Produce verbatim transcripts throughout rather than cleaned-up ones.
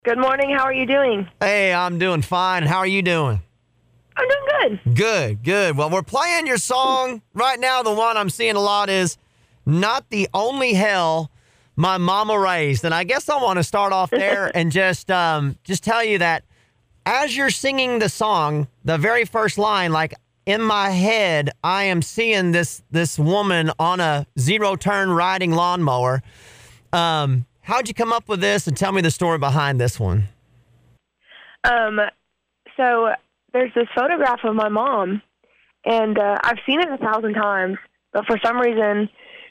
Good morning. How are you doing? Hey, I'm doing fine. How are you doing? I'm doing good. Good, good. Well, we're playing your song right now. The one I'm seeing a lot is Not the Only Hell My Mama Raised. And I guess I want to start off there and just um, just tell you that as you're singing the song, the very first line, like in my head, I am seeing this this woman on a zero-turn riding lawnmower. Um, how'd you come up with this? And tell me the story behind this one. Um, so there's this photograph of my mom, and uh, I've seen it a thousand times, but for some reason,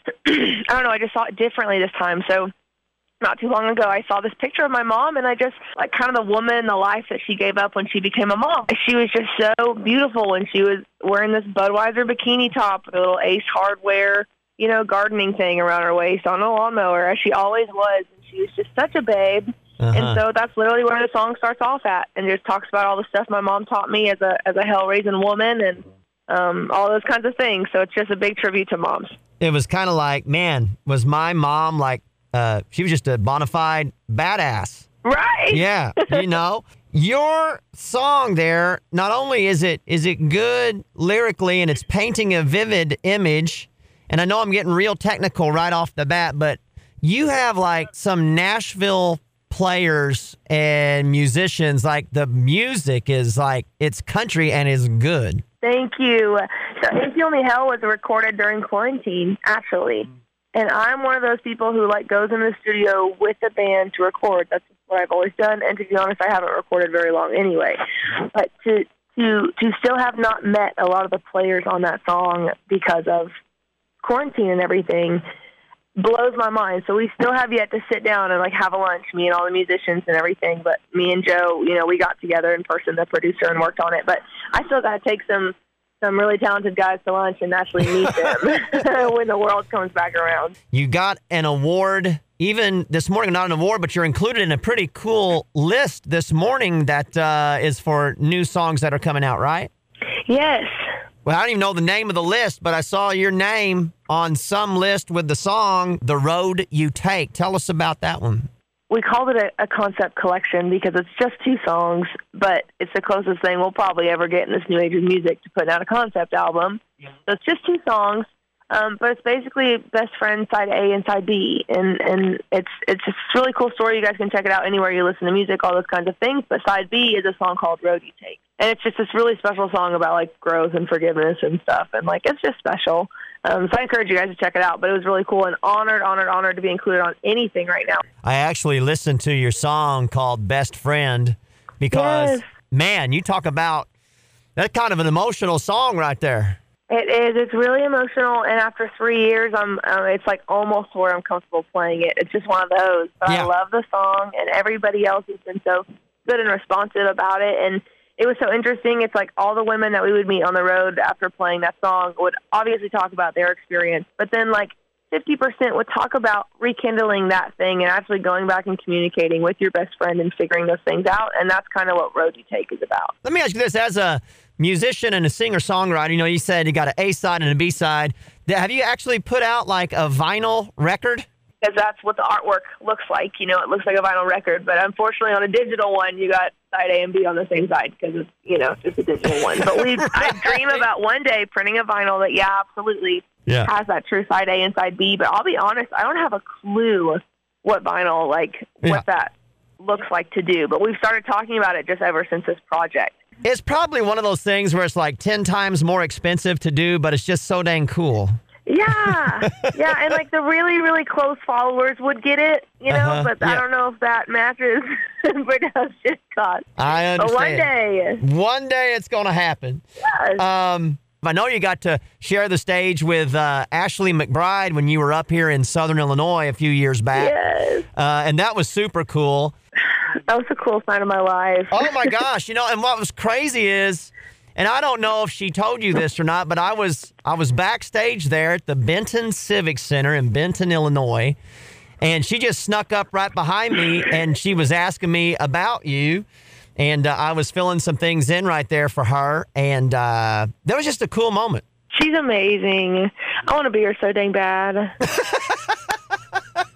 I don't know, I just saw it differently this time. So not too long ago, I saw this picture of my mom, and I just, like, kind of the woman, the life that she gave up when she became a mom. She was just so beautiful when she was wearing this Budweiser bikini top with a little Ace Hardware, you know, gardening thing around her waist on a lawnmower, as she always was. And she was just such a babe. Uh-huh. And so that's literally where the song starts off at, and just talks about all the stuff my mom taught me as a as a hell-raising woman, and um, all those kinds of things. So it's just a big tribute to moms. It was kind of like, man, was my mom like, uh, she was just a bona fide badass. Right. Yeah. You know, your song there, not only is it is it good lyrically, and it's painting a vivid image, and I know I'm getting real technical right off the bat, but you have like some Nashville players and musicians, like the music is like, it's country and is good. Thank you. So Ain't the Only Hell was recorded during quarantine, actually. And I'm one of those people who like goes in the studio with the band to record. That's what I've always done. And to be honest, I haven't recorded very long anyway. But to to to still have not met a lot of the players on that song because of quarantine and everything blows my mind. So we still have yet to sit down and like have a lunch, me and all the musicians and everything. But me and Joe, you know, we got together in person, the producer, and worked on it. But I still got to take some some really talented guys to lunch and actually meet them when the world comes back around. You got an award even this morning, not an award, but you're included in a pretty cool list this morning that uh, is for new songs that are coming out, right? Yes. Well, I don't even know the name of the list, but I saw your name on some list with the song, The Road You Take. Tell us about that one. We called it a, a concept collection because it's just two songs, but it's the closest thing we'll probably ever get in this new age of music to putting out a concept album. Yeah. So it's just two songs, um, but it's basically Best Friend Side A and Side B, and, and it's it's just a really cool story. You guys can check it out anywhere you listen to music, all those kinds of things, but Side B is a song called Road You Take. And it's just this really special song about, like, growth and forgiveness and stuff, and, like, it's just special. Um, so I encourage you guys to check it out, but it was really cool and honored, honored, honored to be included on anything right now. I actually listened to your song called Best Friend because, yes. man, you talk about, that's kind of an emotional song right there. It is. It's really emotional, and after three years, I'm. Uh, it's like almost where I'm comfortable playing it. It's just one of those. But yeah. I love the song, and everybody else has been so good and responsive about it, and it was so interesting. It's like all the women that we would meet on the road after playing that song would obviously talk about their experience, but then like fifty percent would talk about rekindling that thing and actually going back and communicating with your best friend and figuring those things out, and that's kind of what Road You Take is about. Let me ask you this. As a musician and a singer-songwriter, you know, you said you got an A-side and a B-side. Have you actually put out like a vinyl record? Because that's what the artwork looks like. You know, it looks like a vinyl record, but unfortunately on a digital one, you got side A and B on the same side because it's, you know, just a digital one. But we, right. I dream about one day printing a vinyl that, yeah, absolutely yeah. has that true side A and side B. But I'll be honest, I don't have a clue what vinyl, like, yeah. what that looks like to do. But we've started talking about it just ever since this project. It's probably one of those things where it's like ten times more expensive to do, but it's just so dang cool. Yeah, yeah, and like the really, really close followers would get it, you know, uh-huh, but yeah. I don't know if that matches production cost. I understand. But one day. One day it's going to happen. Yes. Um, I know you got to share the stage with uh, Ashley McBryde when you were up here in Southern Illinois a few years back. Yes. Uh, and that was super cool. That was the coolest night of my life. Oh, my gosh. You know, and what was crazy is, and I don't know if she told you this or not, but I was I was backstage there at the Benton Civic Center in Benton, Illinois, and she just snuck up right behind me, and she was asking me about you, and uh, I was filling some things in right there for her, and uh, that was just a cool moment. She's amazing. I want to be her so dang bad.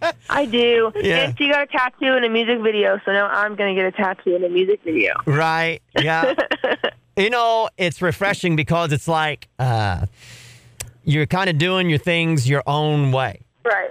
I do. Yeah. And she got a tattoo in a music video, so now I'm going to get a tattoo in a music video. Right. Yeah. You know, it's refreshing because it's like uh, you're kind of doing your things your own way. Right.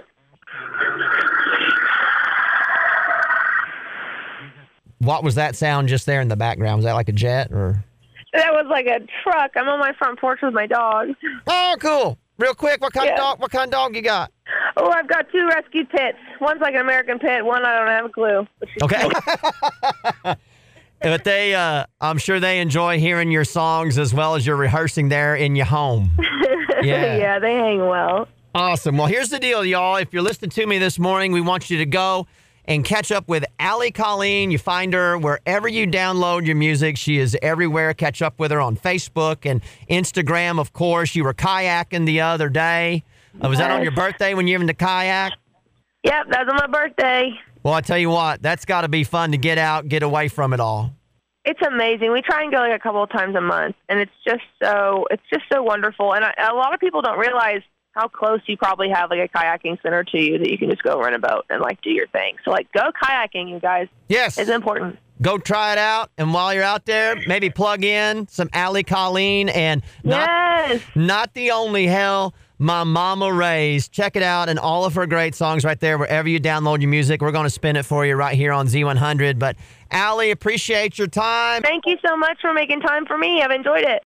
What was that sound just there in the background? Was that like a jet or? That was like a truck. I'm on my front porch with my dog. Oh, cool. Real quick, what kind Yeah. of dog? What kind of dog you got? Oh, I've got two rescued pits. One's like an American pit. One I don't have a clue. But she's Okay. cute. But they, uh, I'm sure they enjoy hearing your songs as well as you're rehearsing there in your home. Yeah. Yeah, they hang well. Awesome. Well, here's the deal, y'all. If you're listening to me this morning, we want you to go and catch up with Allie Colleen. You find her wherever you download your music. She is everywhere. Catch up with her on Facebook and Instagram, of course. You were kayaking the other day. Uh, was that on your birthday when you were in the kayak? Yep, that was on my birthday. Well, I tell you what, that's got to be fun to get out, get away from it all. It's amazing. We try and go like a couple of times a month, and it's just so it's just so wonderful. And I, a lot of people don't realize how close you probably have like a kayaking center to you that you can just go run a boat and like do your thing. So like go kayaking, you guys. Yes. It's important. Go try it out. And while you're out there, maybe plug in some Allie Colleen and not, Yes. not the only hell my mama raised. Check it out and all of her great songs right there wherever you download your music. We're going to spin it for you right here on Z one hundred. But Allie, appreciate your time. Thank you so much for making time for me. I've enjoyed it.